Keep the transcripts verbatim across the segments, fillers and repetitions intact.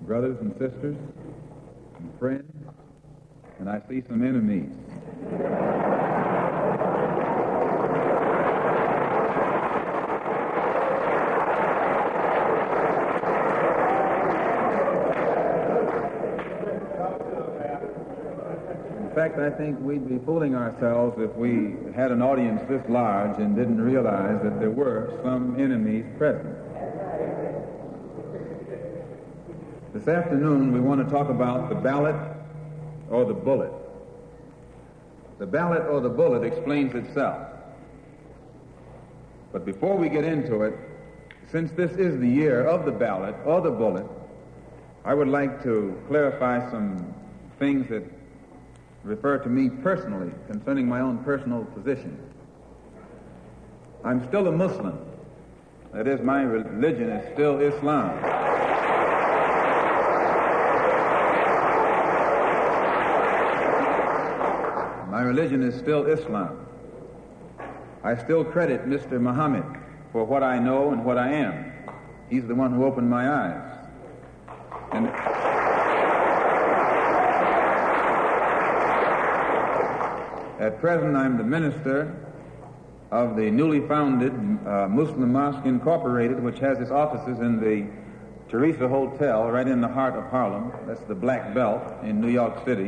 brothers and sisters, and friends, and I see some enemies. In fact, I think we'd be fooling ourselves if we had an audience this large and didn't realize that there were some enemies present. This afternoon, we want to talk about the ballot or the bullet. The ballot or the bullet explains itself. But before we get into it, since this is the year of the ballot or the bullet, I would like to clarify some things that refer to me personally concerning my own personal position. I'm still a Muslim. That is, my religion is still Islam. My religion is still Islam. I still credit Mister Muhammad for what I know and what I am. He's the one who opened my eyes. And at present, I'm the minister of the newly founded uh, Muslim Mosque Incorporated, which has its offices in the Teresa Hotel right in the heart of Harlem. That's the Black Belt in New York City.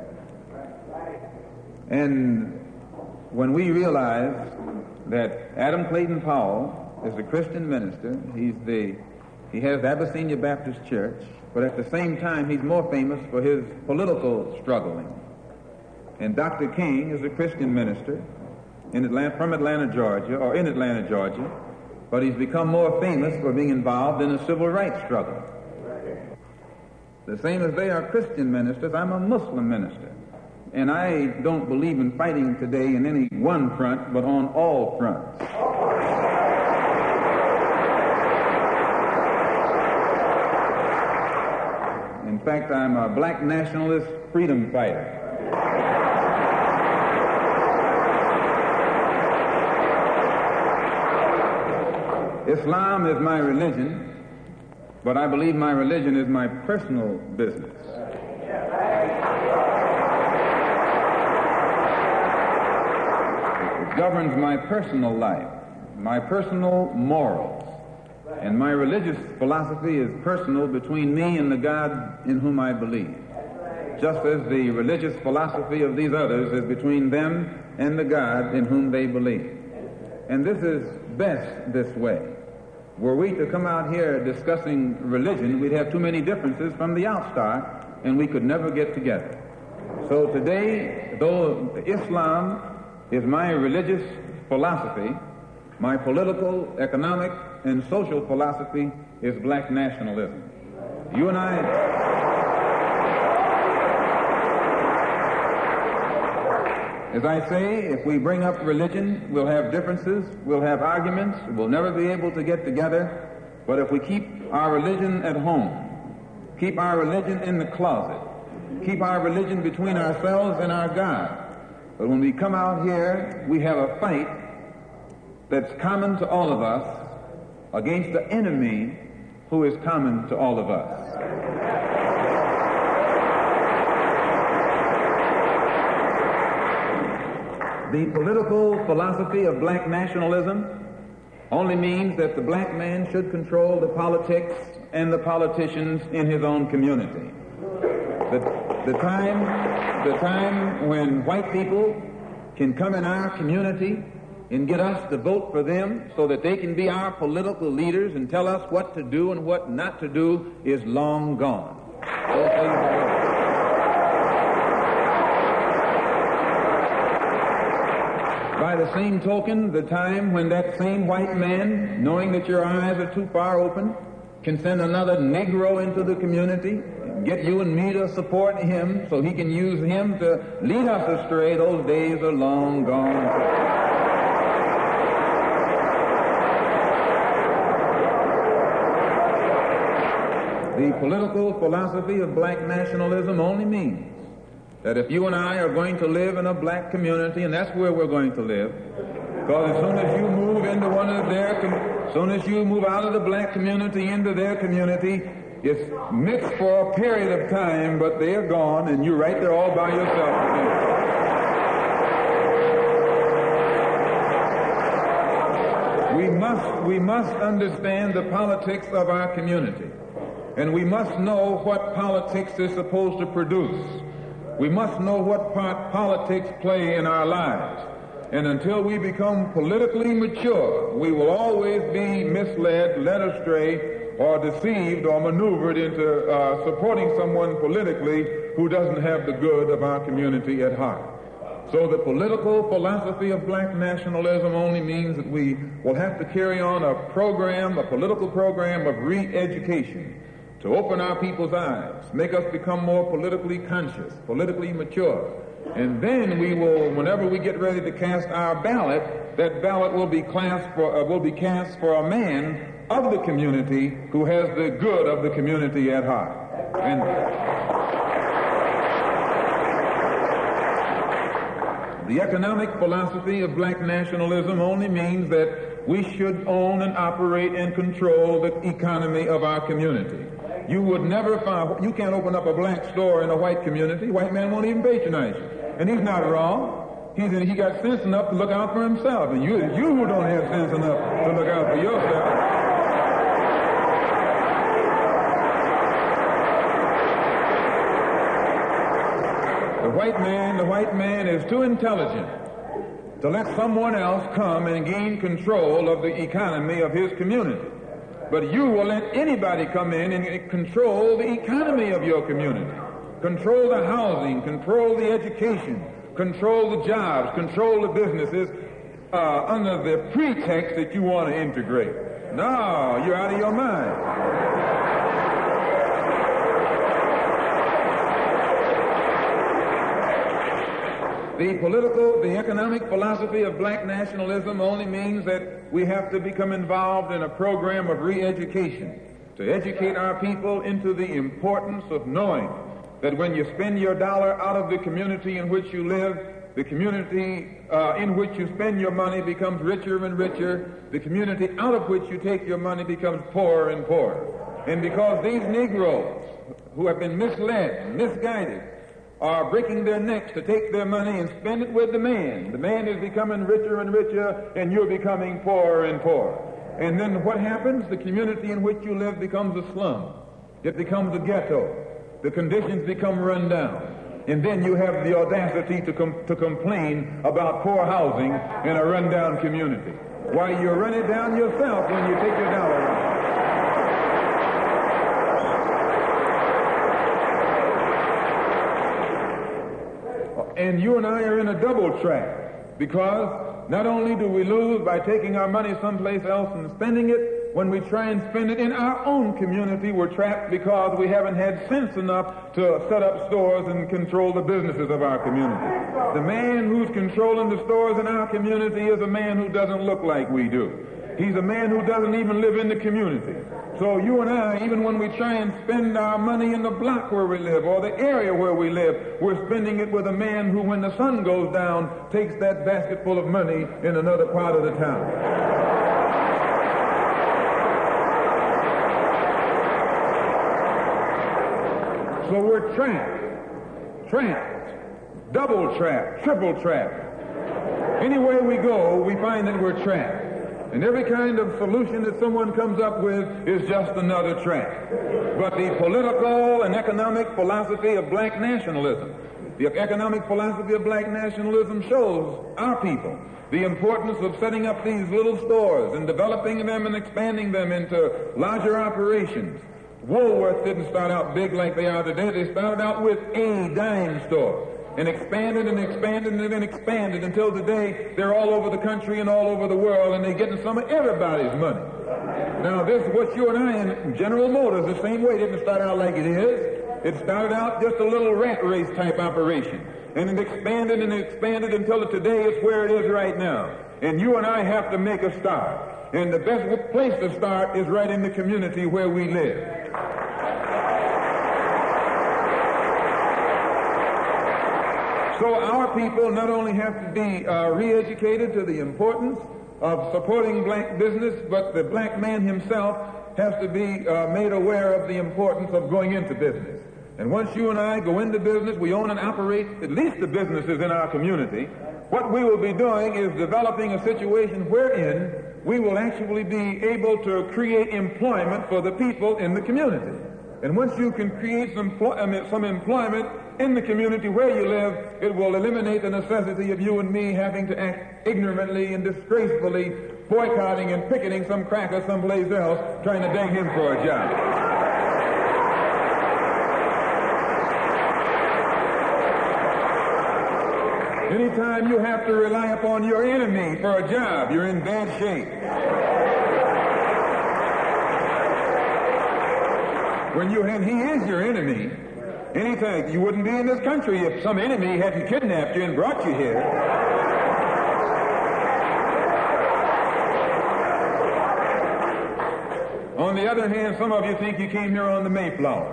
And when we realize that Adam Clayton Powell is a Christian minister, he's the he has the Abyssinia Baptist Church, but at the same time he's more famous for his political struggling. And Doctor King is a Christian minister in Atlanta, from Atlanta, Georgia, or in Atlanta, Georgia, but he's become more famous for being involved in a civil rights struggle. The same as they are Christian ministers, I'm a Muslim minister. And I don't believe in fighting today in any one front, but on all fronts. In fact, I'm a black nationalist freedom fighter. Islam is my religion, but I believe my religion is my personal business. It governs my personal life, my personal morals, and my religious philosophy is personal between me and the God in whom I believe, just as the religious philosophy of these others is between them and the God in whom they believe. And this is best this way. Were we to come out here discussing religion, we'd have too many differences from the outstart, and we could never get together. So today, though Islam is my religious philosophy, my political, economic, and social philosophy is black nationalism. You and I... As I say, if we bring up religion, we'll have differences, we'll have arguments, we'll never be able to get together. But if we keep our religion at home, keep our religion in the closet, keep our religion between ourselves and our God, but when we come out here, we have a fight that's common to all of us against the enemy who is common to all of us. The political philosophy of black nationalism only means that the black man should control the politics and the politicians in his own community. The, the time, the time when white people can come in our community and get us to vote for them so that they can be our political leaders and tell us what to do and what not to do is long gone. Those things are over. By the same token, the time when that same white man, knowing that your eyes are too far open, can send another Negro into the community, get you and me to support him so he can use him to lead us astray, those days are long gone. The political philosophy of black nationalism only means that if you and I are going to live in a black community, and that's where we're going to live, because as soon as you move into one of their, com- as soon as you move out of the black community into their community, It's mixed for a period of time, but they are gone, and you're right there all by yourself again. We must, we must understand the politics of our community, and we must know what politics is supposed to produce. We must know what part politics play in our lives. And until we become politically mature, we will always be misled, led astray, or deceived or maneuvered into uh, supporting someone politically who doesn't have the good of our community at heart. So the political philosophy of black nationalism only means that we will have to carry on a program, a political program of re-education to open our people's eyes, make us become more politically conscious, politically mature. And then we will, whenever we get ready to cast our ballot, that ballot will be cast for, uh, will be cast for a man of the community who has the good of the community at heart. And the economic philosophy of black nationalism only means that we should own and operate and control the economy of our community. You would never find, you can't open up a black store in a white community. White man won't even patronize you. And he's not wrong. He's, he got sense enough to look out for himself. And you, you who don't have sense enough to look out for yourself. The white man, the white man is too intelligent to let someone else come and gain control of the economy of his community. But you will let anybody come in and control the economy of your community. Control the housing, control the education, control the jobs, control the businesses uh, under the pretext that you want to integrate. No, you're out of your mind. The political, the economic philosophy of black nationalism only means that we have to become involved in a program of re-education to educate our people into the importance of knowing that when you spend your dollar out of the community in which you live, the community uh, in which you spend your money becomes richer and richer. The community out of which you take your money becomes poorer and poorer. And because these Negroes who have been misled, misguided, are breaking their necks to take their money and spend it with the man. The man is becoming richer and richer, and you're becoming poorer and poorer. And then what happens? The community in which you live becomes a slum. It becomes a ghetto. The conditions become run down. And then you have the audacity to, com- to complain about poor housing in a run-down community. Why, you run it down yourself when you take your dollar out. And you and I are in a double trap, because not only do we lose by taking our money someplace else and spending it, when we try and spend it in our own community, we're trapped because we haven't had sense enough to set up stores and control the businesses of our community. The man who's controlling the stores in our community is a man who doesn't look like we do. He's a man who doesn't even live in the community. So you and I, even when we try and spend our money in the block where we live or the area where we live, we're spending it with a man who, when the sun goes down, takes that basket full of money in another part of the town. So we're trapped, trapped, double trapped, triple trapped. Anywhere we go, we find that we're trapped. And every kind of solution that someone comes up with is just another trap. But the political and economic philosophy of black nationalism, the economic philosophy of black nationalism shows our people the importance of setting up these little stores and developing them and expanding them into larger operations. Woolworth didn't start out big like they are today. They started out with a dime store and expanded and expanded and then expanded until today they're all over the country and all over the world, and they're getting some of everybody's money. Now this, what you and I in General Motors, the same way, didn't start out like it is. It started out just a little rat race type operation, and it expanded and expanded until today it's where it is right now. And you and I have to make a start. And the best place to start is right in the community where we live. So our people not only have to be uh, re-educated to the importance of supporting black business, but the black man himself has to be uh, made aware of the importance of going into business. And once you and I go into business, we own and operate at least the businesses in our community. What we will be doing is developing a situation wherein we will actually be able to create employment for the people in the community. And once you can create some, I mean, some employment in the community where you live, it will eliminate the necessity of you and me having to act ignorantly and disgracefully boycotting and picketing some cracker someplace else trying to beg him for a job. Anytime you have to rely upon your enemy for a job, you're in bad shape. When you and he is your enemy, anytime you wouldn't be in this country if some enemy hadn't kidnapped you and brought you here. On the other hand, some of you think you came here on the Mayflower.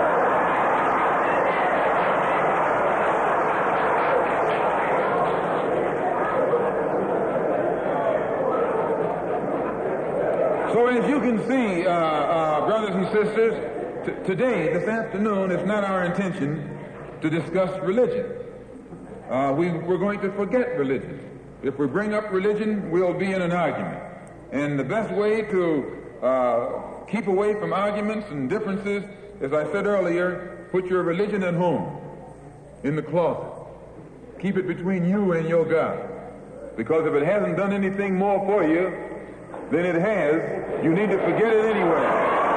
So as you can see, uh, uh, brothers and sisters, t- today, this afternoon, it's not our intention to discuss religion. Uh, we, we're going to forget religion. If we bring up religion, we'll be in an argument. And the best way to uh, keep away from arguments and differences, as I said earlier, put your religion at home, in the closet. Keep it between you and your God. Because if it hasn't done anything more for you than it has, you need to forget it anyway.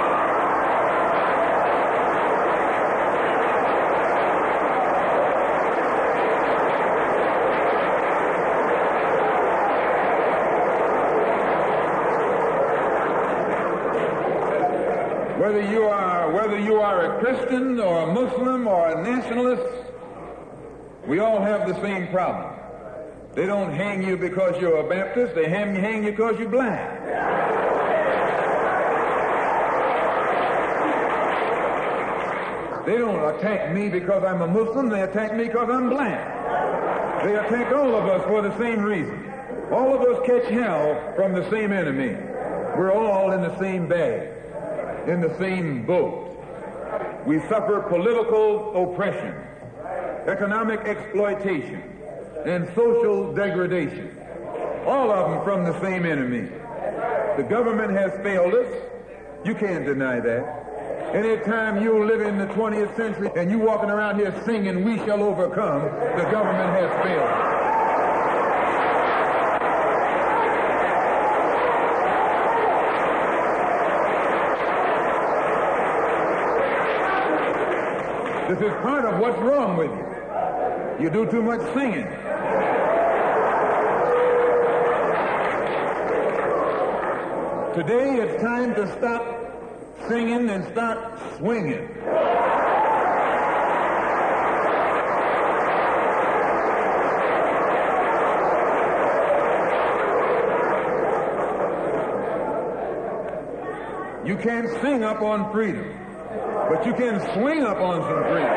Whether you are whether you are a Christian or a Muslim or a nationalist, we all have the same problem. They don't hang you because you're a Baptist, they hang, hang you because you're black. They don't attack me because I'm a Muslim, they attack me because I'm black. They attack all of us for the same reason. All of us catch hell from the same enemy. We're all in the same bag, in the same boat. We suffer political oppression, economic exploitation, and social degradation. All of them from the same enemy. The government has failed us. You can't deny that. Anytime you live in the twentieth century and you walking around here singing, "We shall overcome," the government has failed us. This is part of what's wrong with you. You do too much singing. Today it's time to stop singing and start swinging. You can't sing up on freedom, but you can swing up on some freedom.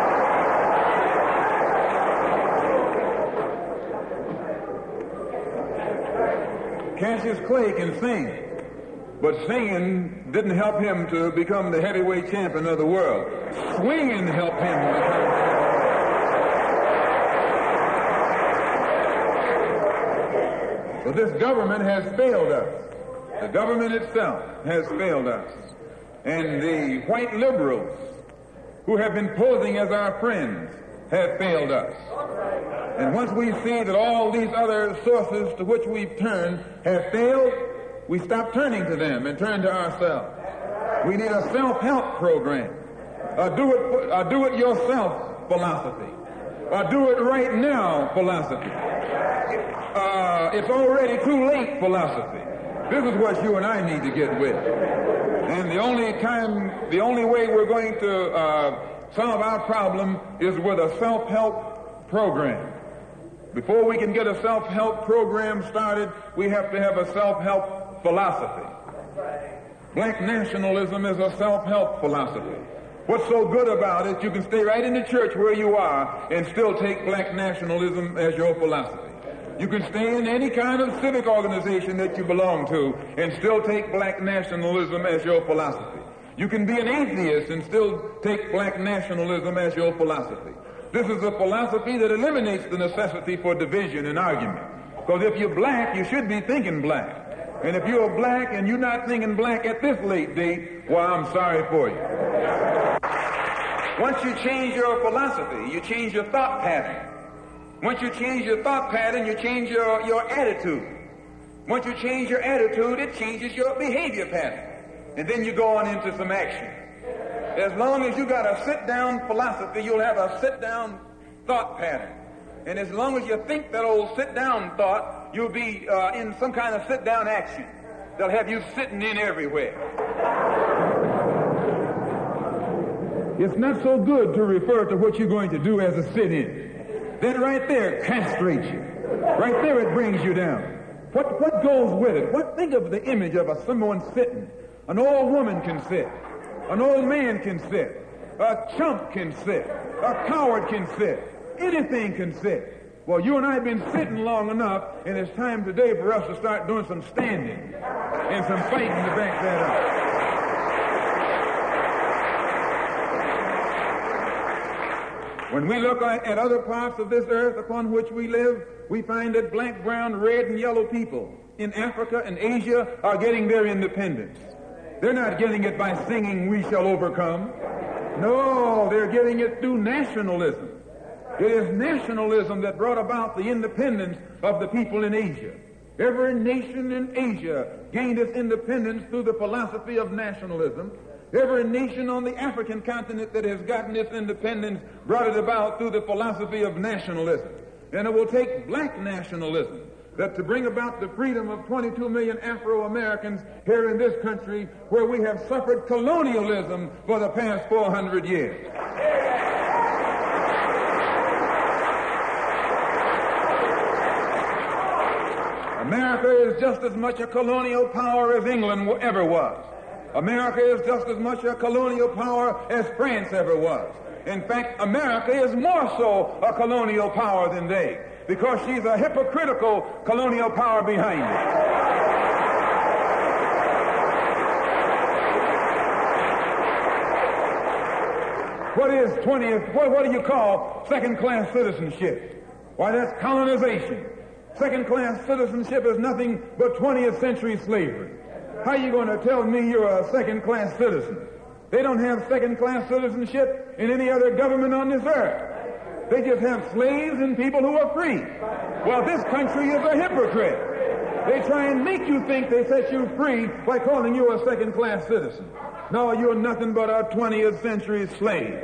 Cassius Clay can sing, but singing didn't help him to become the heavyweight champion of the world. Swinging helped him to become the heavyweight. So this government has failed us. The government itself has failed us. And the white liberals who have been posing as our friends have failed us. And once we see that all these other sources to which we've turned have failed, we stop turning to them and turn to ourselves. We need a self-help program, a do-it, a do-it-yourself philosophy, a do-it-right now philosophy. Uh, it's already too late philosophy. This is what you and I need to get with. And the only time, the only way we're going to uh, solve our problem is with a self-help program. Before we can get a self-help program started, we have to have a self-help philosophy. Black nationalism is a self-help philosophy. What's so good about it, you can stay right in the church where you are and still take black nationalism as your philosophy. You can stay in any kind of civic organization that you belong to and still take black nationalism as your philosophy. You can be an atheist and still take black nationalism as your philosophy. This is a philosophy that eliminates the necessity for division and argument. Because if you're black, you should be thinking black. And if you're black and you're not thinking black at this late date, well, I'm sorry for you. Once you change your philosophy, you change your thought pattern. Once you change your thought pattern, you change your, your attitude. Once you change your attitude, it changes your behavior pattern. And then you go on into some action. As long as you got a sit-down philosophy, you'll have a sit-down thought pattern. And as long as you think that old sit-down thought, you'll be uh, in some kind of sit-down action. They'll have you sitting in everywhere. It's not so good to refer to what you're going to do as a sit-in. That right there castrates you. Right there it brings you down. What what goes with it? What think of the image of a someone sitting. An old woman can sit. An old man can sit. A chump can sit. A coward can sit. Anything can sit. Well, you and I have been sitting long enough, and it's time today for us to start doing some standing and some fighting to back that up. When we look at other parts of this earth upon which we live, we find that black, brown, red, and yellow people in Africa and Asia are getting their independence. They're not getting it by singing, "We shall overcome." No, they're getting it through nationalism. It is nationalism that brought about the independence of the people in Asia. Every nation in Asia gained its independence through the philosophy of nationalism. Every nation on the African continent that has gotten its independence brought it about through the philosophy of nationalism. And it will take black nationalism that to bring about the freedom of twenty-two million Afro-Americans here in this country where we have suffered colonialism for the past four hundred years. America is just as much a colonial power as England ever was. America is just as much a colonial power as France ever was. In fact, America is more so a colonial power than they, because she's a hypocritical colonial power behind it. What is twentieth, what, what do you call second-class citizenship? Why, that's colonization. Second-class citizenship is nothing but twentieth century slavery. How are you going to tell me you're a second-class citizen? They don't have second-class citizenship in any other government on this earth. They just have slaves and people who are free. Well, this country is a hypocrite. They try and make you think they set you free by calling you a second-class citizen. No, you're nothing but a twentieth century slave.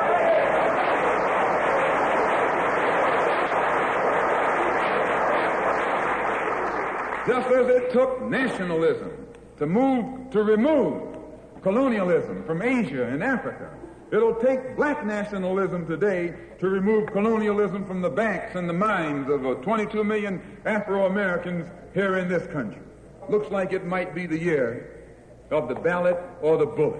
Just as it took nationalism to move, to remove colonialism from Asia and Africa, it'll take black nationalism today to remove colonialism from the backs and the minds of uh, twenty-two million Afro-Americans here in this country. Looks like it might be the year of the ballot or the bullet.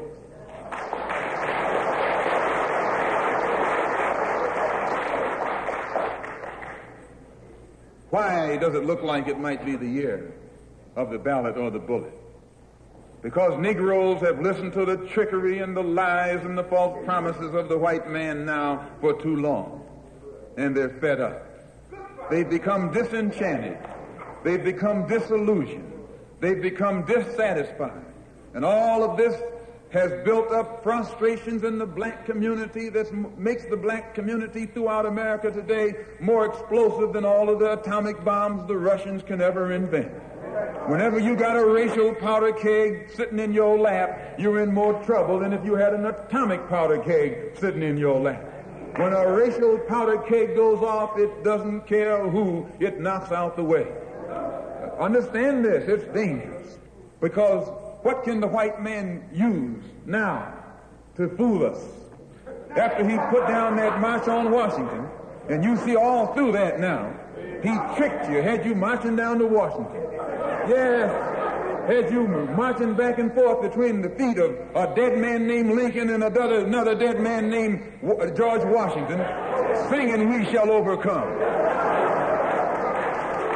Why does it look like it might be the year of the ballot or the bullet? Because Negroes have listened to the trickery and the lies and the false promises of the white man now for too long. And they're fed up. They've become disenchanted. They've become disillusioned. They've become dissatisfied. And all of this has built up frustrations in the black community that makes the black community throughout America today more explosive than all of the atomic bombs the Russians can ever invent. Whenever you got a racial powder keg sitting in your lap, you're in more trouble than if you had an atomic powder keg sitting in your lap. When a racial powder keg goes off, it doesn't care who it knocks out the way. Understand this, it's dangerous. Because what can the white man use now to fool us? After he put down that march on Washington, and you see all through that now, he tricked you, had you marching down to Washington. Yes, had you marching back and forth between the feet of a dead man named Lincoln and another, another dead man named George Washington, singing, "We shall overcome."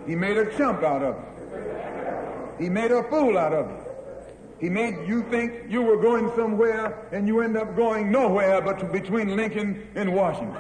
He made a chump out of you. He made a fool out of you. He made you think you were going somewhere, and you end up going nowhere but between Lincoln and Washington.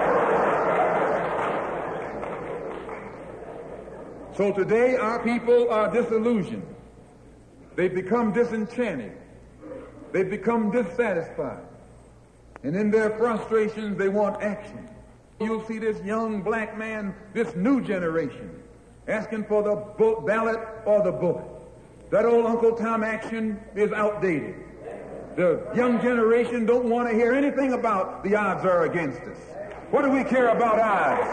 So today our people are disillusioned. They've become disenchanted. They've become dissatisfied. And in their frustrations, they want action. You'll see this young black man, this new generation, asking for the bo- ballot or the bullet. That old Uncle Tom action is outdated. The young generation don't want to hear anything about the odds are against us. What do we care about odds?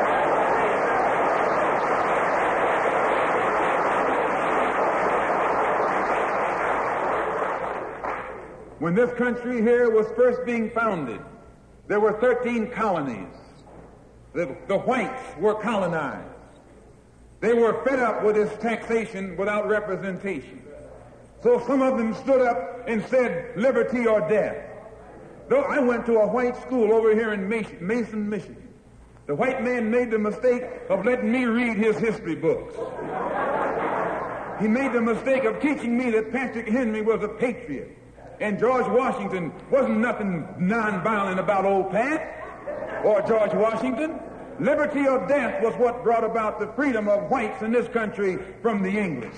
When this country here was first being founded, there were thirteen colonies. The, the whites were colonized. They were fed up with this taxation without representation. So some of them stood up and said, liberty or death. Though I went to a white school over here in Mason, Michigan. The white man made the mistake of letting me read his history books. He made the mistake of teaching me that Patrick Henry was a patriot and George Washington wasn't nothing non-violent about old Pat or George Washington. Liberty or death was what brought about the freedom of whites in this country from the English.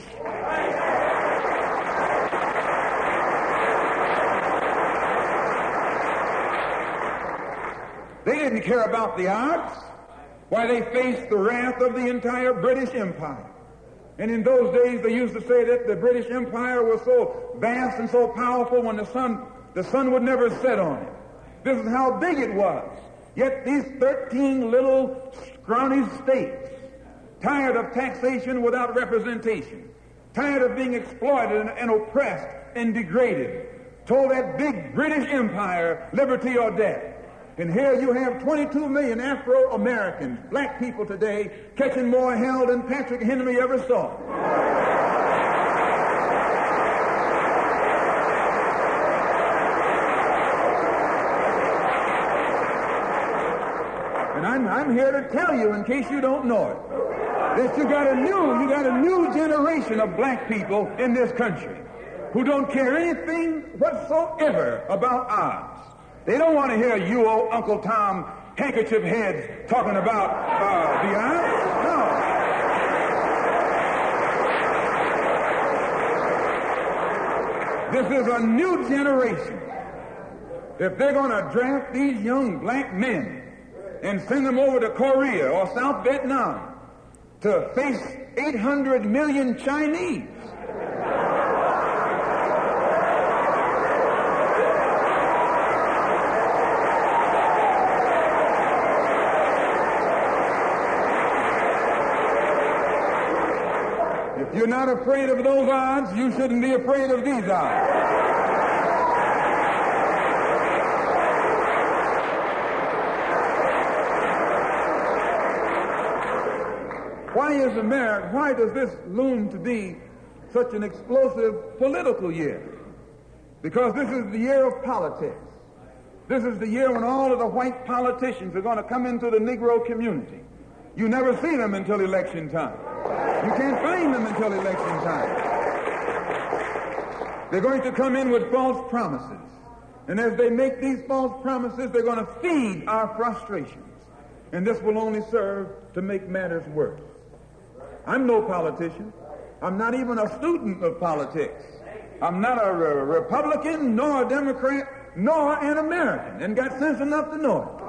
They didn't care about the odds. Why, they faced the wrath of the entire British Empire. And in those days, they used to say that the British Empire was so vast and so powerful when the sun, the sun would never set on it. This is how big it was. Yet these thirteen little scrawny states, tired of taxation without representation, tired of being exploited and, and oppressed and degraded, told that big British Empire, liberty or death. And here you have twenty-two million Afro-Americans, black people today, catching more hell than Patrick Henry ever saw. And I'm, I'm here to tell you, in case you don't know it, that you got a new, you got a new generation of black people in this country who don't care anything whatsoever about odds. They don't want to hear you, old Uncle Tom, handkerchief heads talking about uh, the odds. No. This is a new generation. If they're going to draft these young black men and send them over to Korea or South Vietnam to face eight hundred million Chinese, if you're not afraid of those odds, you shouldn't be afraid of these odds. Why is America, why does this loom to be such an explosive political year? Because this is the year of politics. This is the year when all of the white politicians are going to come into the Negro community. You never see them until election time. You can't find them until election time. They're going to come in with false promises. And as they make these false promises, they're going to feed our frustrations. And this will only serve to make matters worse. I'm no politician. I'm not even a student of politics. I'm not a re- Republican, nor a Democrat, nor an American, and got sense enough to know it.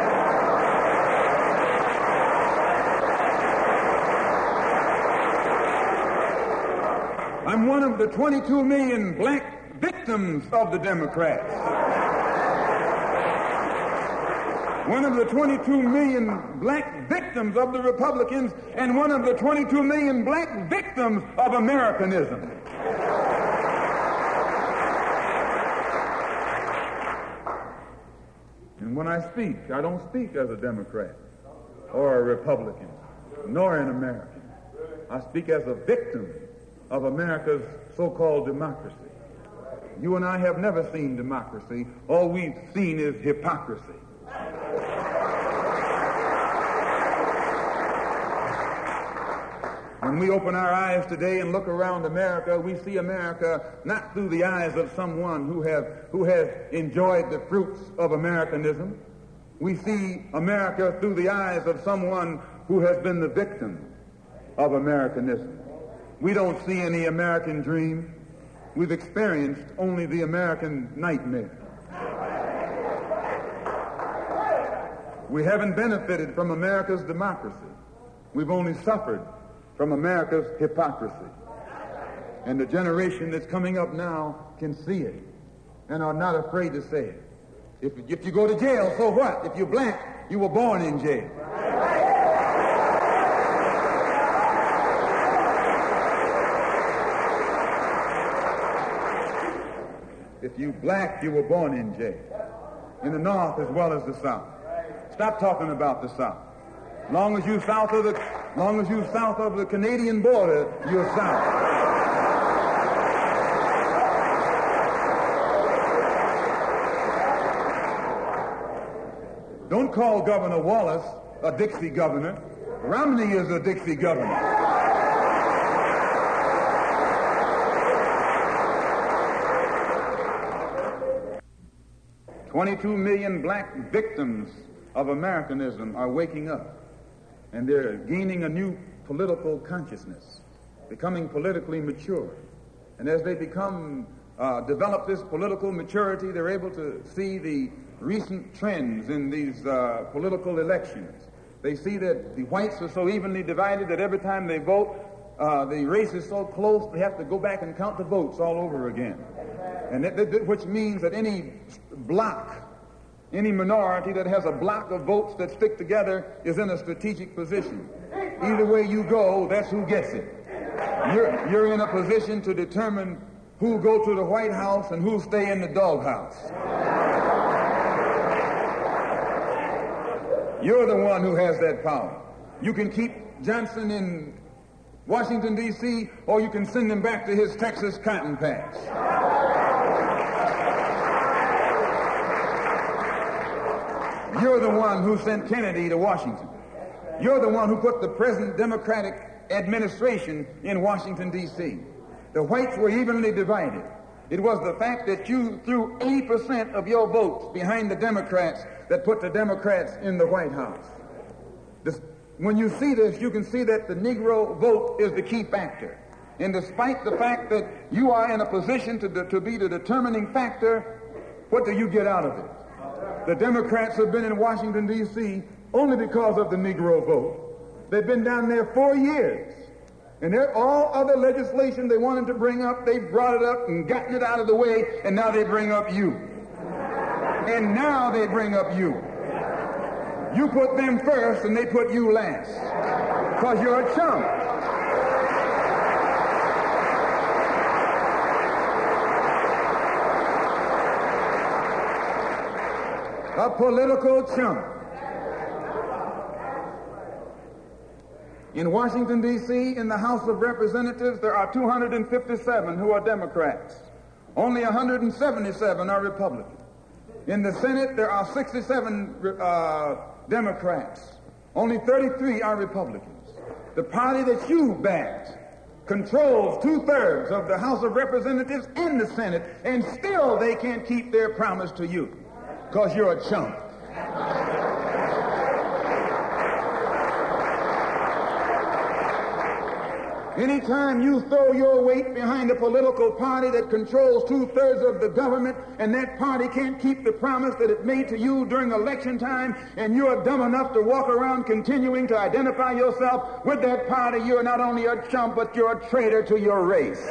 I'm one of the twenty-two million black victims of the Democrats. One of the twenty-two million black victims of the Republicans, and one of the twenty-two million black victims of Americanism. And when I speak, I don't speak as a Democrat or a Republican, nor an American. I speak as a victim of America's so-called democracy. You and I have never seen democracy. All we've seen is hypocrisy. we open our eyes today and look around America, we see America not through the eyes of someone who have who has enjoyed the fruits of Americanism. We see America through the eyes of someone who has been the victim of Americanism. We don't see any American dream. We've experienced only the American nightmare. We haven't benefited from America's democracy. We've only suffered from America's hypocrisy. And the generation that's coming up now can see it and are not afraid to say it. If, if you go to jail, so what? If you're black, you were born in jail. If you black, you were born in jail. In the North as well as the South. Stop talking about the South. Long as you south of the, long as you south of the Canadian border, you're South. Don't call Governor Wallace a Dixie governor. Romney is a Dixie governor. twenty-two million black victims of Americanism are waking up, and they're gaining a new political consciousness, becoming politically mature. And as they become, uh, develop this political maturity, they're able to see the recent trends in these uh, political elections. They see that the whites are so evenly divided that every time they vote, uh, the race is so close, they have to go back and count the votes all over again. And that, that, which means that any block, any minority that has a block of votes that stick together is in a strategic position. Either way you go, that's who gets it. You're, you're in a position to determine who go to the White House and who stay in the doghouse. You're the one who has that power. You can keep Johnson in Washington, D C, or you can send him back to his Texas cotton patch. You're the one who sent Kennedy to Washington. You're the one who put the present Democratic administration in Washington, D C. The whites were evenly divided. It was the fact that you threw eighty percent of your votes behind the Democrats that put the Democrats in the White House. This, when you see this, you can see that the Negro vote is the key factor. And despite the fact that you are in a position to, de- to be the determining factor, what do you get out of it? The Democrats have been in Washington, D C only because of the Negro vote. They've been down there four years. And all other legislation they wanted to bring up, they brought it up and gotten it out of the way, and now they bring up you. And now they bring up you. You put them first and they put you last. Because you're a chump. A political chump. In Washington, D C, in the House of Representatives, there are two hundred fifty-seven who are Democrats. Only one hundred seventy-seven are Republicans. In the Senate, there are sixty-seven uh, Democrats. Only thirty-three are Republicans. The party that you backed controls two-thirds of the House of Representatives and the Senate, and still they can't keep their promise to you because you're a chump. Anytime you throw your weight behind a political party that controls two-thirds of the government and that party can't keep the promise that it made to you during election time, and you're dumb enough to walk around continuing to identify yourself with that party, you're not only a chump, but you're a traitor to your race.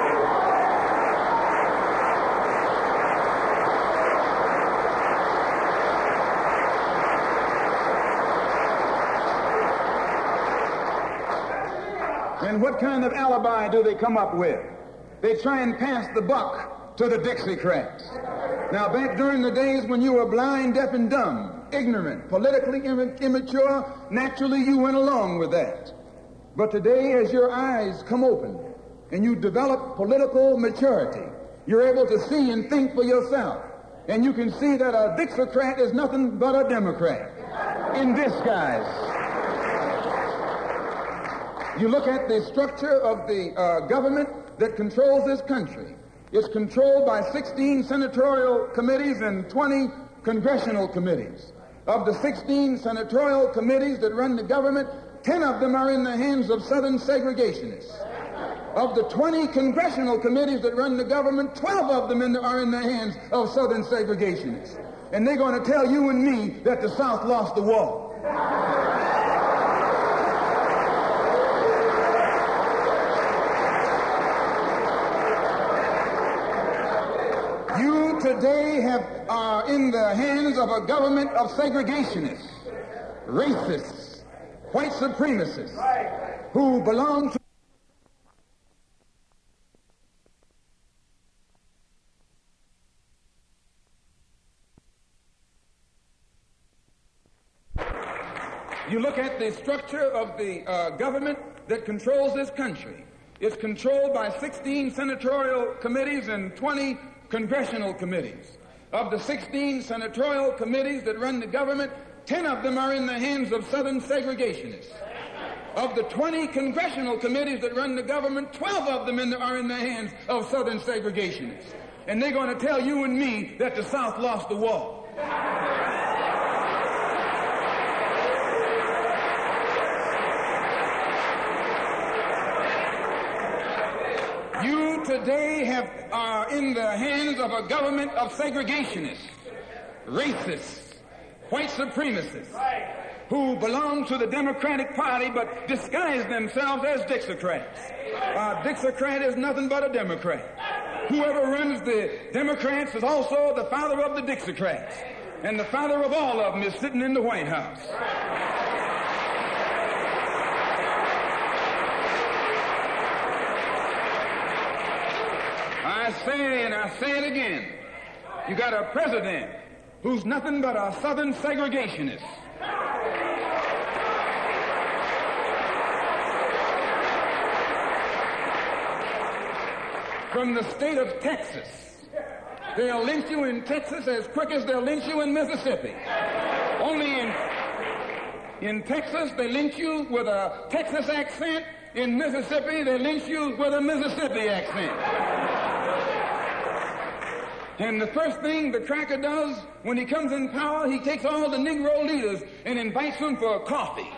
And what kind of alibi do they come up with? They try and pass the buck to the Dixiecrats. Now, back during the days when you were blind, deaf, and dumb, ignorant, politically Im- immature, naturally you went along with that. But today, as your eyes come open and you develop political maturity, you're able to see and think for yourself. And you can see that a Dixiecrat is nothing but a Democrat in disguise. You look at the structure of the uh, government that controls this country. It's controlled by sixteen senatorial committees and twenty congressional committees. Of the sixteen senatorial committees that run the government, ten of them are in the hands of Southern segregationists. Of the twenty congressional committees that run the government, twelve of them in the, are in the hands of Southern segregationists. And they're going to tell you and me that the South lost the war. You today have are uh, in the hands of a government of segregationists, racists, white supremacists, who belong to You look at the structure of the uh, government that controls this country. It's controlled by sixteen senatorial committees and twenty congressional committees. Of the sixteen senatorial committees that run the government, ten of them are in the hands of Southern segregationists. Of the twenty congressional committees that run the government, twelve of them in the, are in the hands of Southern segregationists. And they're going to tell you and me that the South lost the war. You today have are in the hands of a government of segregationists, racists, white supremacists, who belong to the Democratic Party but disguise themselves as Dixiecrats. Uh, Dixiecrat is nothing but a Democrat. Whoever runs the Democrats is also the father of the Dixiecrats, and the father of all of them is sitting in the White House. I say, and I say it again, you got a president who's nothing but a Southern segregationist. From the state of Texas. They'll lynch you in Texas as quick as they'll lynch you in Mississippi. Only in, in Texas, they lynch you with a Texas accent. In Mississippi, they lynch you with a Mississippi accent. And the first thing the cracker does when he comes in power, he takes all the Negro leaders and invites them for a coffee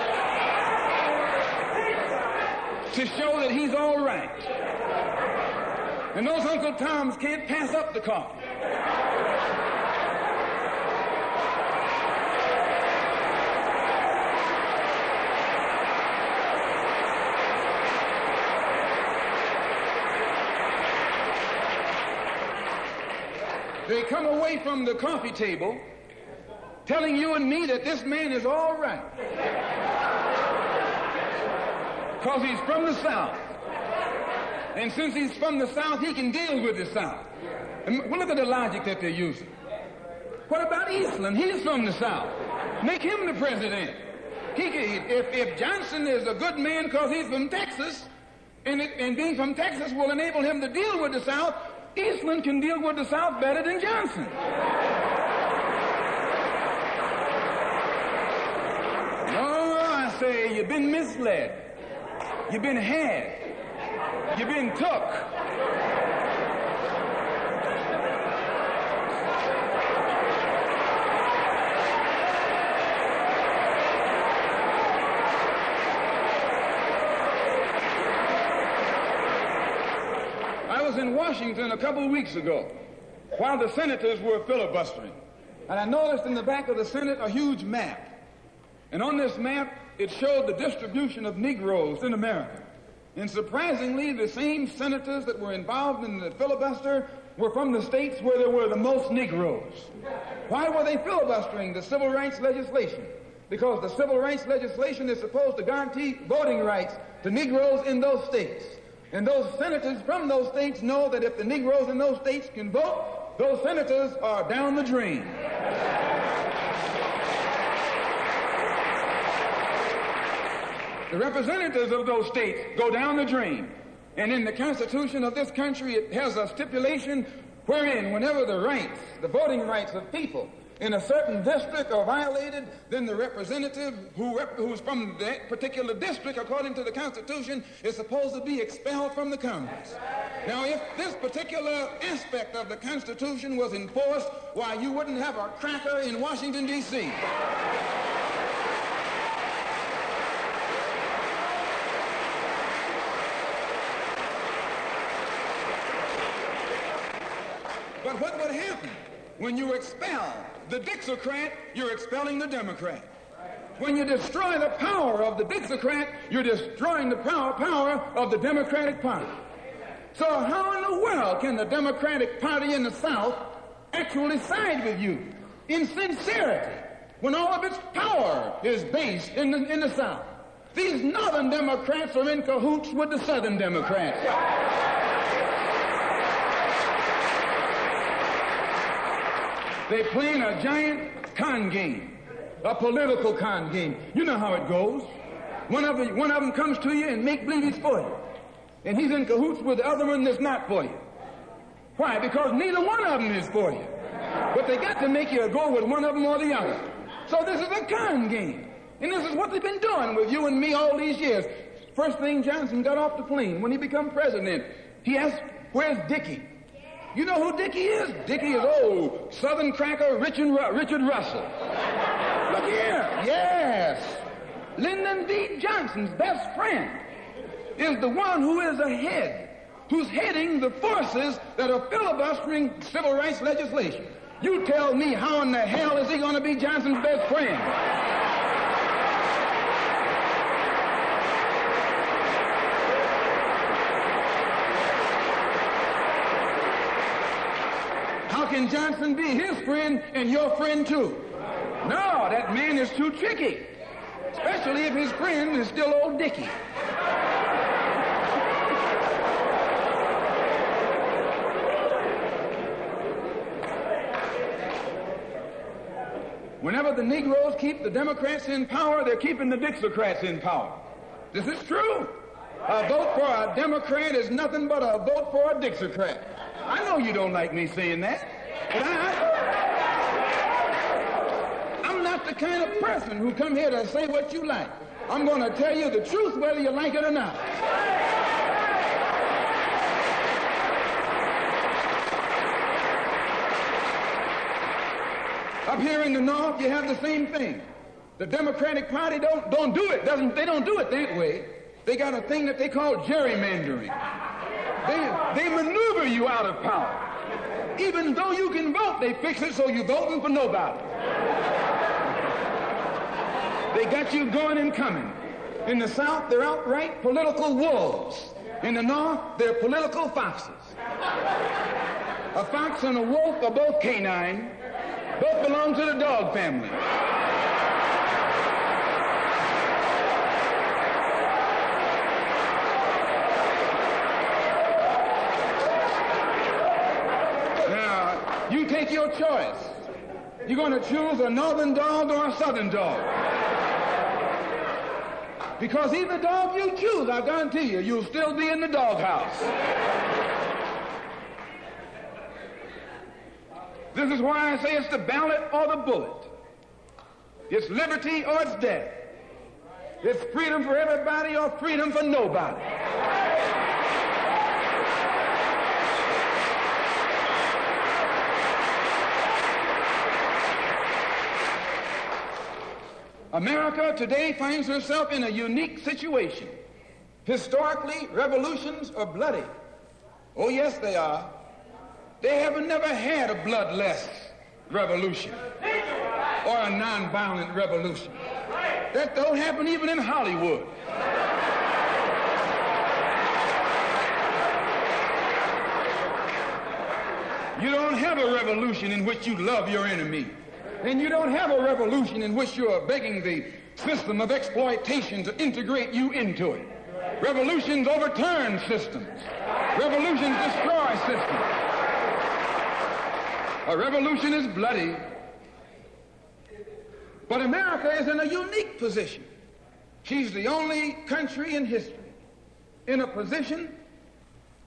to show that he's all right. And those Uncle Toms can't pass up the coffee. They come away from the coffee table telling you and me that this man is all right because he's from the South. And since he's from the South, he can deal with the South. And well, look at the logic that they're using. What about Eastland? He's from the South. Make him the president. He can, if, if Johnson is a good man because he's from Texas, and, it, and being from Texas will enable him to deal with the South, Eastland can deal with the South better than Johnson. No, I say you've been misled. You've been had. You've been took. I was in Washington a couple of weeks ago while the senators were filibustering. And I noticed in the back of the Senate a huge map. And on this map, it showed the distribution of Negroes in America. And surprisingly, the same senators that were involved in the filibuster were from the states where there were the most Negroes. Why were they filibustering the civil rights legislation? Because the civil rights legislation is supposed to guarantee voting rights to Negroes in those states. And those senators from those states know that if the Negroes in those states can vote, those senators are down the drain. The representatives of those states go down the drain. And in the Constitution of this country, it has a stipulation wherein whenever the rights, the voting rights of people in a certain district are violated, then the representative who rep- who's from that particular district, according to the Constitution, is supposed to be expelled from the Congress. Now, if this particular aspect of the Constitution was enforced, why, you wouldn't have a cracker in Washington, D C But what would happen? When you expel the Dixiecrat, you're expelling the Democrat. When you destroy the power of the Dixiecrat, you're destroying the power, power of the Democratic Party. So how in the world can the Democratic Party in the South actually side with you in sincerity when all of its power is based in the, in the South? These Northern Democrats are in cahoots with the Southern Democrats. They're playing a giant con game, a political con game. You know how it goes. One of, the, one of them comes to you and make believe he's for you. And he's in cahoots with the other one that's not for you. Why? Because neither one of them is for you. But they got to make you go with one of them or the other. So this is a con game. And this is what they've been doing with you and me all these years. First thing Johnson got off the plane when he became president, he asked, where's Dickie? You know who Dickie is? Dickie is old Southern cracker Richard, Richard Russell. Look here. Yes. Lyndon B. Johnson's best friend is the one who is ahead, who's heading the forces that are filibustering civil rights legislation. You tell me, how in the hell is he going to be Johnson's best friend? How can Johnson be his friend and your friend too? No, that man is too tricky. Especially if his friend is still old Dickie. Whenever the Negroes keep the Democrats in power, they're keeping the Dixiecrats in power. This is true. A vote for a Democrat is nothing but a vote for a Dixiecrat. I know you don't like me saying that, but I, I, I'm not the kind of person who come here to say what you like. I'm going to tell you the truth whether you like it or not. Up here in the North, you have the same thing. The Democratic Party don't, don't do it. Doesn't, they don't do it that way. They got a thing that they call gerrymandering. They, they maneuver you out of power. Even though you can vote, they fix it so you're voting for nobody. They got you going and coming. In the South, they're outright political wolves. In the North, they're political foxes. A fox and a wolf are both canine. Both belong to the dog family. Now, you take your choice. You're going to choose a northern dog or a southern dog. Because either dog you choose, I guarantee you, you'll still be in the doghouse. This is why I say it's the ballot or the bullet. It's liberty or it's death. It's freedom for everybody or freedom for nobody. America today finds herself in a unique situation. Historically, revolutions are bloody. Oh, yes, they are. They haven't never had a bloodless revolution or a nonviolent revolution. That don't happen even in Hollywood. You don't have a revolution in which you love your enemy. And you don't have a revolution in which you are begging the system of exploitation to integrate you into it. Revolutions overturn systems. Revolutions destroy systems. A revolution is bloody. But America is in a unique position. She's the only country in history in a position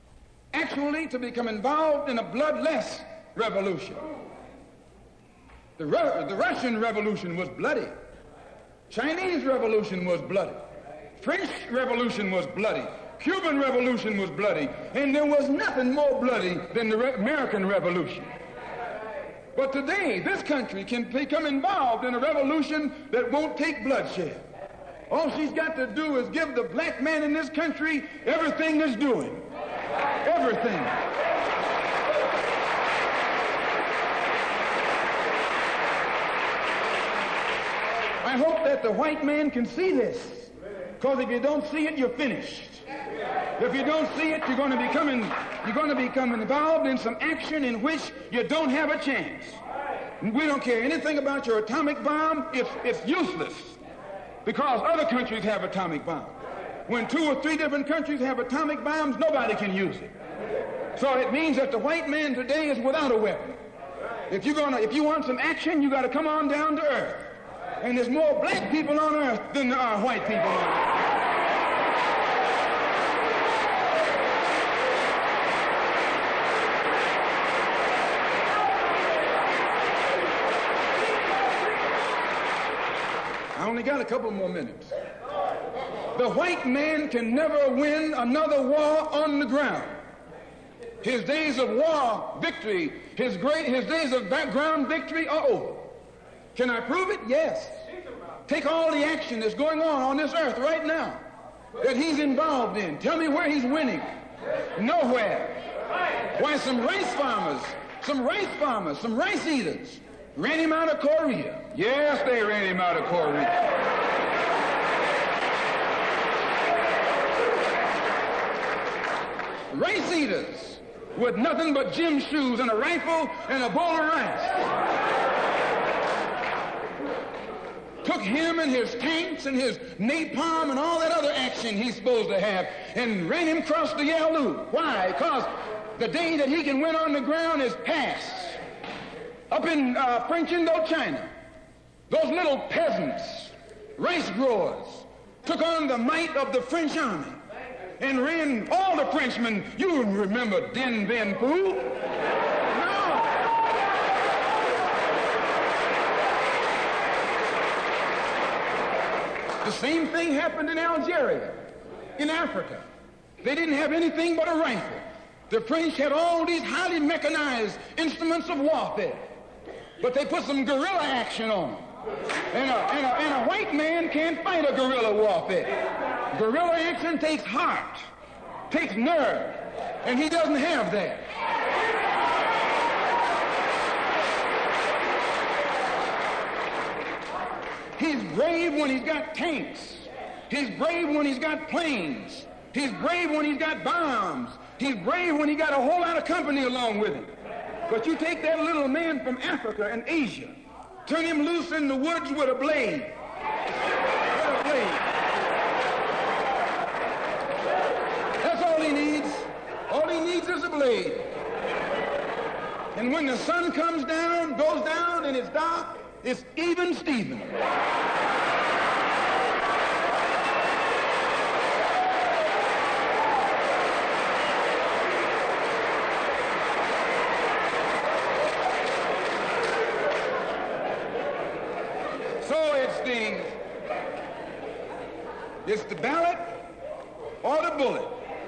actually to become involved in a bloodless revolution. The, Ru- the Russian Revolution was bloody. Chinese Revolution was bloody. French Revolution was bloody. Cuban Revolution was bloody. And there was nothing more bloody than the Re- American Revolution. But today, this country can become involved in a revolution that won't take bloodshed. All she's got to do is give the black man in this country everything he's doing. Everything. I hope that the white man can see this. Because if you don't see it, you're finished. If you don't see it, you're going to become in, you're going to become involved in some action in which you don't have a chance. We don't care anything about your atomic bomb. It's, it's useless because other countries have atomic bombs. When two or three different countries have atomic bombs, nobody can use it. So it means that the white man today is without a weapon. If you're gonna, if you want some action, you got to come on down to earth. And there's more black people on earth than there are white people on earth. I only got a couple more minutes. The white man can never win another war on the ground. His days of war victory, his great, his days of ground victory are over. Can I prove it? Yes. Take all the action that's going on on this earth right now that he's involved in. Tell me where he's winning. Nowhere. Why, some rice farmers, some rice farmers, some rice eaters ran him out of Korea. Yes, they ran him out of Korea. Rice eaters with nothing but gym shoes and a rifle and a bowl of rice took him and his tanks and his napalm and all that other action he's supposed to have and ran him across the Yalu. Why? Because the day that he can win on the ground is past. Up in uh, French Indochina, those little peasants, rice growers, took on the might of the French army and ran all the Frenchmen. You remember Dien Bien Phu? No. The same thing happened in Algeria, in Africa. They didn't have anything but a rifle. The French had all these highly mechanized instruments of warfare, but they put some guerrilla action on them. And a, and, a, and a white man can't fight a guerrilla warfare. Guerrilla action takes heart, takes nerve, and he doesn't have that. He's brave when he's got tanks. He's brave when he's got planes. He's brave when he's got bombs. He's brave when he got a whole lot of company along with him. But you take that little man from Africa and Asia, turn him loose in the woods with a blade. With a blade. That's all he needs. All he needs is a blade. And when the sun comes down, goes down, and it's dark, it's even Steven. It's the ballot or the bullet.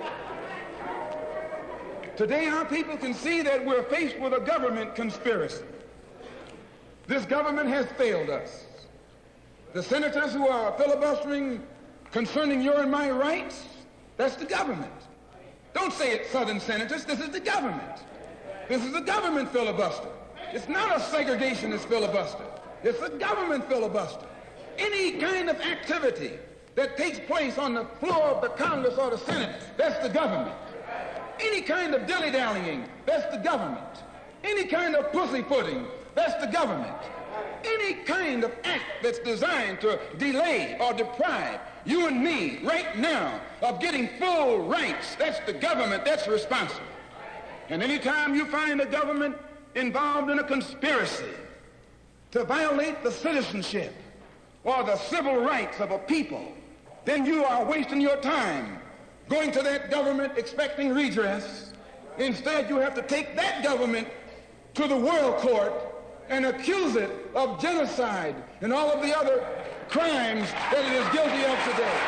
Today our people can see that we're faced with a government conspiracy. This government has failed us. The senators who are filibustering concerning your and my rights, that's the government. Don't say it's Southern senators, this is the government. This is a government filibuster. It's not a segregationist filibuster. It's a government filibuster. Any kind of activity that takes place on the floor of the Congress or the Senate, that's the government. Any kind of dilly-dallying, that's the government. Any kind of pussyfooting, that's the government. Any kind of act that's designed to delay or deprive you and me right now of getting full rights, that's the government that's responsible. And anytime you find a government involved in a conspiracy to violate the citizenship or the civil rights of a people, then you are wasting your time going to that government expecting redress. Instead, you have to take that government to the world court and accuse it of genocide and all of the other crimes that it is guilty of today.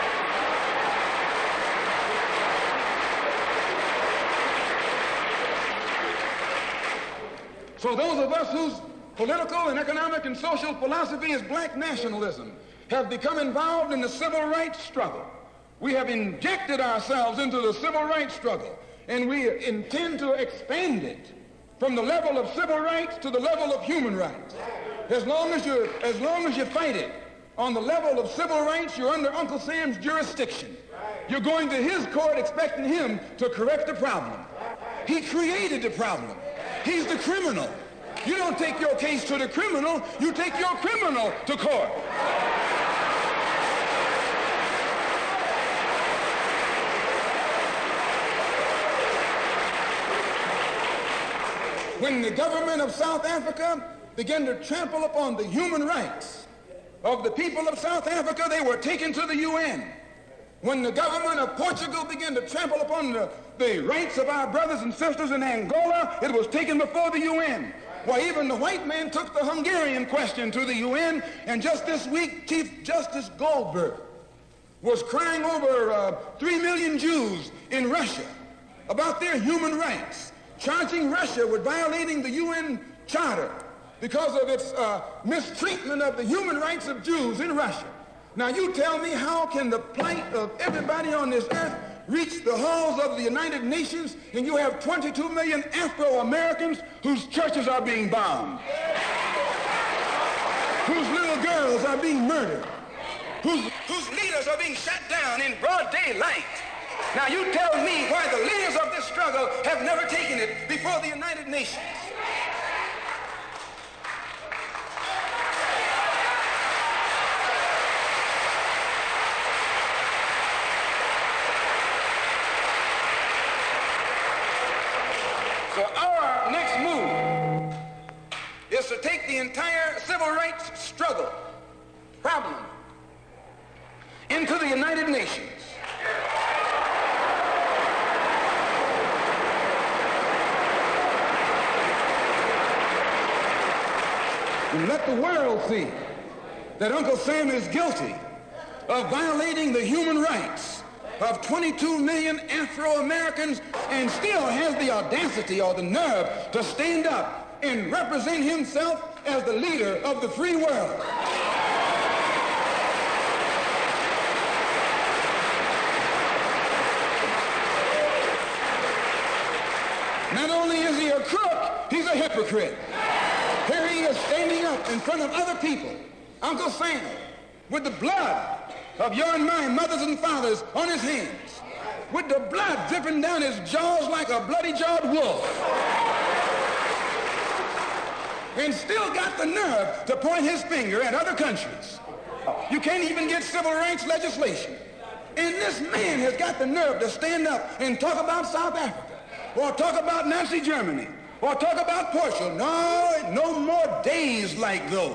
So those of us whose political and economic and social philosophy is black nationalism have become involved in the civil rights struggle. We have injected ourselves into the civil rights struggle, and we intend to expand it from the level of civil rights to the level of human rights. As long as you, as long as you fight it on the level of civil rights, you're under Uncle Sam's jurisdiction. You're going to his court expecting him to correct the problem. He created the problem. He's the criminal. You don't take your case to the criminal, you take your criminal to court. When the government of South Africa began to trample upon the human rights of the people of South Africa, they were taken to the U N. When the government of Portugal began to trample upon the, the rights of our brothers and sisters in Angola, it was taken before the U N. Why, even the white man took the Hungarian question to the U N, and just this week, Chief Justice Goldberg was crying over uh, three million Jews in Russia about their human rights, charging Russia with violating the U N Charter because of its uh, mistreatment of the human rights of Jews in Russia. Now you tell me, how can the plight of everybody on this earth reach the halls of the United Nations, and you have twenty-two million Afro-Americans whose churches are being bombed, whose little girls are being murdered, whose, whose leaders are being shot down in broad daylight? Now you tell me why the leaders of this struggle have never taken it before the United Nations. So our next move is to take the entire civil rights struggle problem into the United Nations. And let the world see that Uncle Sam is guilty of violating the human rights of twenty-two million Afro-Americans, and still has the audacity or the nerve to stand up and represent himself as the leader of the free world. Not only is he a crook, he's a hypocrite. Here he is standing up in front of other people, Uncle Sam, with the blood of your and my mothers and fathers on his hands, with the blood dripping down his jaws like a bloody-jawed wolf, and still got the nerve to point his finger at other countries. You can't even get civil rights legislation. And this man has got the nerve to stand up and talk about South Africa, or talk about Nazi Germany, or talk about Portugal. No, no more days like those.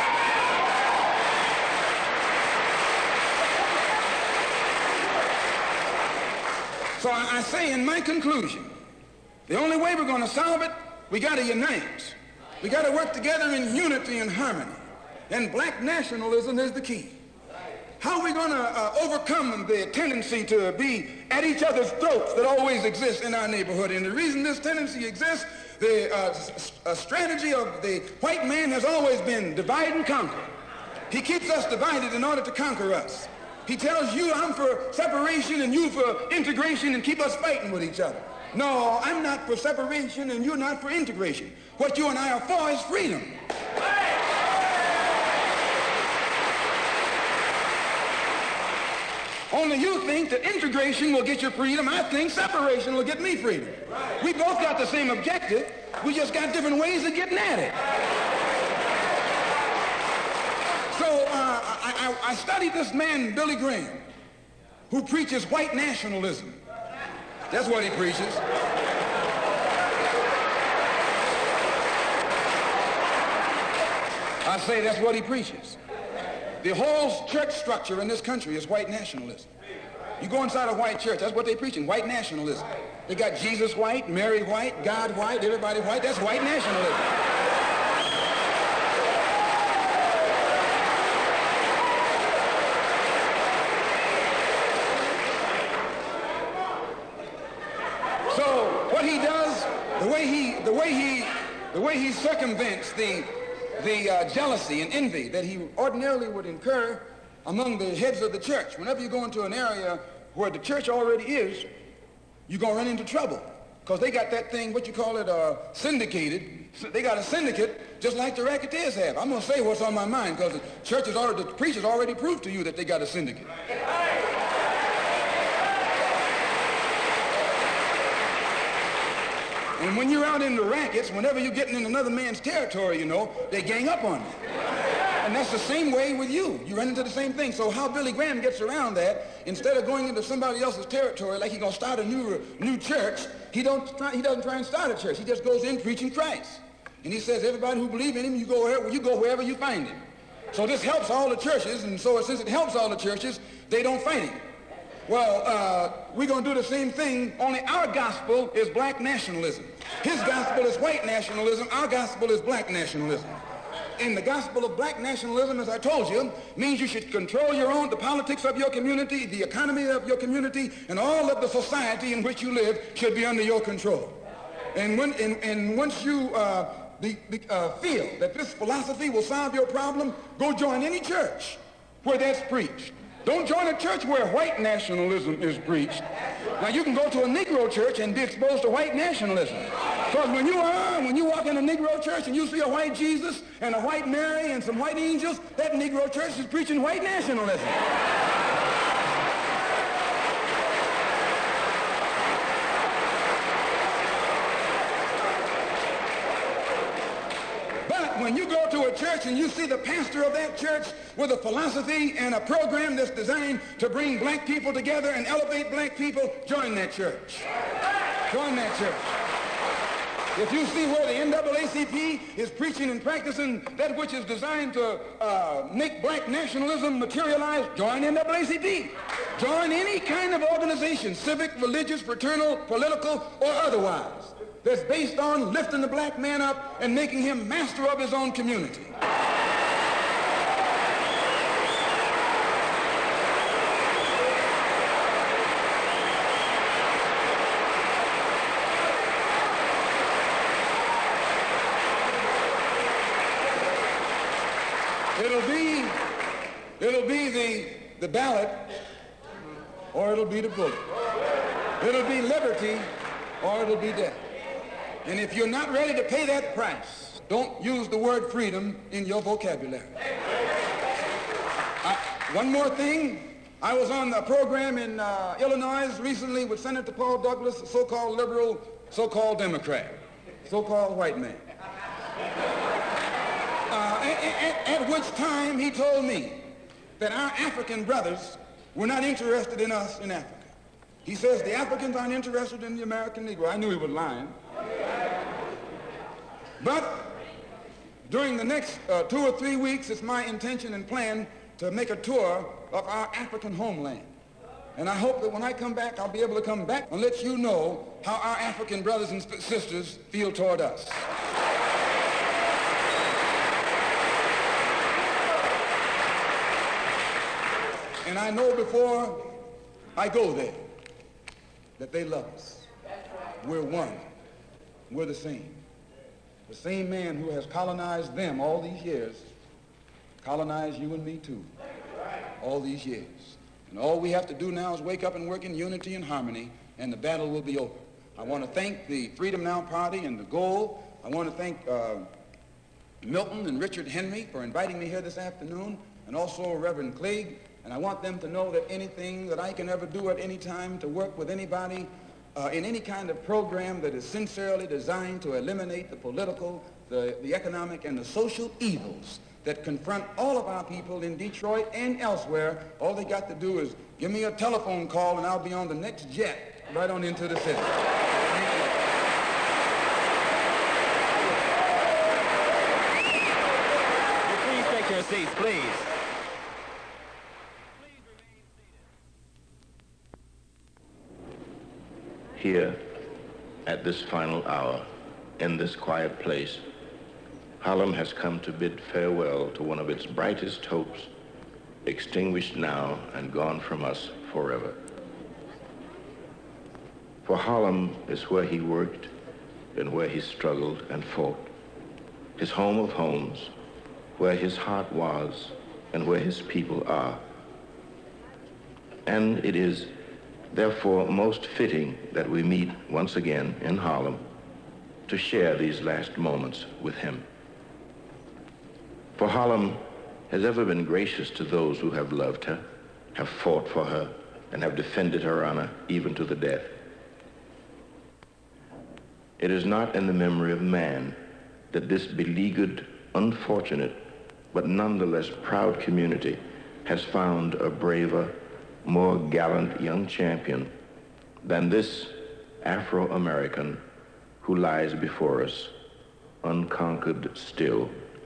So I, I say in my conclusion, the only way we're going to solve it, we got to unite. We got to work together in unity and harmony. And black nationalism is the key. How are we going to uh, overcome the tendency to be at each other's throats that always exists in our neighborhood? And the reason this tendency exists, the uh, uh, strategy of the white man has always been divide and conquer. He keeps us divided in order to conquer us. He tells you, I'm for separation and you for integration, and keep us fighting with each other. No, I'm not for separation and you're not for integration. What you and I are for is freedom. Only you think that integration will get you freedom. I think separation will get me freedom. We both got the same objective. We just got different ways of getting at it. So uh, I, I, I studied this man, Billy Graham, who preaches white nationalism. That's what he preaches. I say that's what he preaches. The whole church structure in this country is white nationalism. You go inside a white church, that's what they're preaching, white nationalism. They got Jesus white, Mary white, God white, everybody white. That's white nationalism. the way he, the way he circumvents the, the uh, jealousy and envy that he ordinarily would incur among the heads of the church. Whenever you go into an area where the church already is, you're going to run into trouble because they got that thing, what you call it, uh, syndicated. They got a syndicate just like the racketeers have. I'm going to say what's on my mind because the church has already, the preachers already proved to you that they got a syndicate. And when you're out in the rackets, whenever you're getting in another man's territory, you know, they gang up on you. And that's the same way with you. You run into the same thing. So how Billy Graham gets around that, instead of going into somebody else's territory like he's going to start a new, new church, he, don't try, he doesn't try and start a church. He just goes in preaching Christ. And he says, everybody who believes in him, you go, wherever, you go wherever you find him. So this helps all the churches, and so since it helps all the churches, they don't fight him. Well, uh, we're going to do the same thing, only our gospel is black nationalism. His gospel is white nationalism. Our gospel is black nationalism. And the gospel of black nationalism, as I told you, means you should control your own, the politics of your community, the economy of your community, and all of the society in which you live should be under your control. And, when, and, and once you uh, be, be, uh, feel that this philosophy will solve your problem, go join any church where that's preached. Don't join a church where white nationalism is preached. Now, you can go to a Negro church and be exposed to white nationalism. Because when you are, when you walk in a Negro church and you see a white Jesus and a white Mary and some white angels, that Negro church is preaching white nationalism. When you go to a church and you see the pastor of that church with a philosophy and a program that's designed to bring black people together and elevate black people, join that church. Join that church. If you see where the N double A C P is preaching and practicing that which is designed to uh, make black nationalism materialize, join N double A C P. Join any kind of organization, civic, religious, fraternal, political, or otherwise, that's based on lifting the black man up and making him master of his own community. It'll be, it'll be the, the ballot, or it'll be the bullet. It'll be liberty, or it'll be death. And if you're not ready to pay that price, don't use the word freedom in your vocabulary. I, one more thing. I was on a program in uh, Illinois recently with Senator Paul Douglas, a so-called liberal, so-called Democrat, so-called white man. Uh, at, at, at which time he told me that our African brothers were not interested in us in Africa. He says the Africans aren't interested in the American Negro. I knew he was lying. But during the next uh, two or three weeks, it's my intention and plan to make a tour of our African homeland. And I hope that when I come back, I'll be able to come back and let you know how our African brothers and sisters feel toward us. And I know before I go there that they love us. We're one. We're the same. The same man who has colonized them all these years colonized you and me too, all these years. And all we have to do now is wake up and work in unity and harmony, and the battle will be over. I want to thank the Freedom Now Party and the Goal. I want to thank uh, Milton and Richard Henry for inviting me here this afternoon, and also Reverend Clegg. And I want them to know that anything that I can ever do at any time to work with anybody uh, in any kind of program that is sincerely designed to eliminate the political, the, the economic, and the social evils that confront all of our people in Detroit and elsewhere, all they got to do is give me a telephone call and I'll be on the next jet right on into the city. Thank you. Please take your seats, please. Here, at this final hour, in this quiet place, Harlem has come to bid farewell to one of its brightest hopes, extinguished now and gone from us forever. For Harlem is where he worked, and where he struggled and fought, his home of homes, where his heart was and where his people are. And it is therefore most fitting that we meet once again in Harlem to share these last moments with him. For Harlem has ever been gracious to those who have loved her, have fought for her, and have defended her honor even to the death. It is not in the memory of man that this beleaguered, unfortunate, but nonetheless proud community has found a braver, more gallant young champion than this Afro-American who lies before us, unconquered still.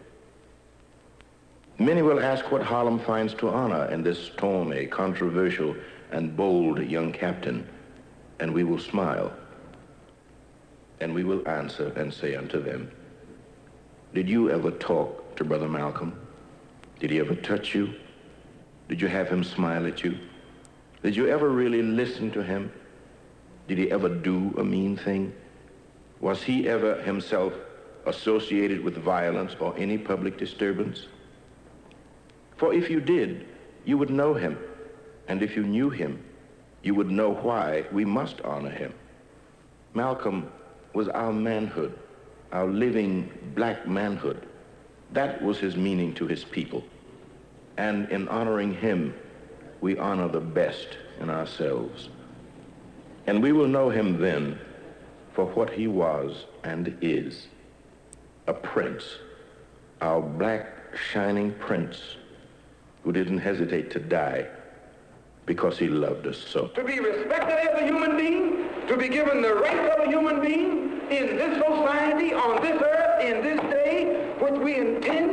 Many will ask what Harlem finds to honor in this stormy, controversial, and bold young captain, and we will smile, and we will answer and say unto them, did you ever talk to Brother Malcolm? Did he ever touch you? Did you have him smile at you? Did you ever really listen to him? Did he ever do a mean thing? Was he ever himself associated with violence or any public disturbance? For if you did, you would know him. And if you knew him, you would know why we must honor him. Malcolm was our manhood, our living black manhood. That was his meaning to his people. And in honoring him, we honor the best in ourselves. And we will know him then for what he was and is, a prince, our black shining prince, who didn't hesitate to die because he loved us so. To be respected as a human being, to be given the rights of a human being in this society, on this earth, in this day, which we intend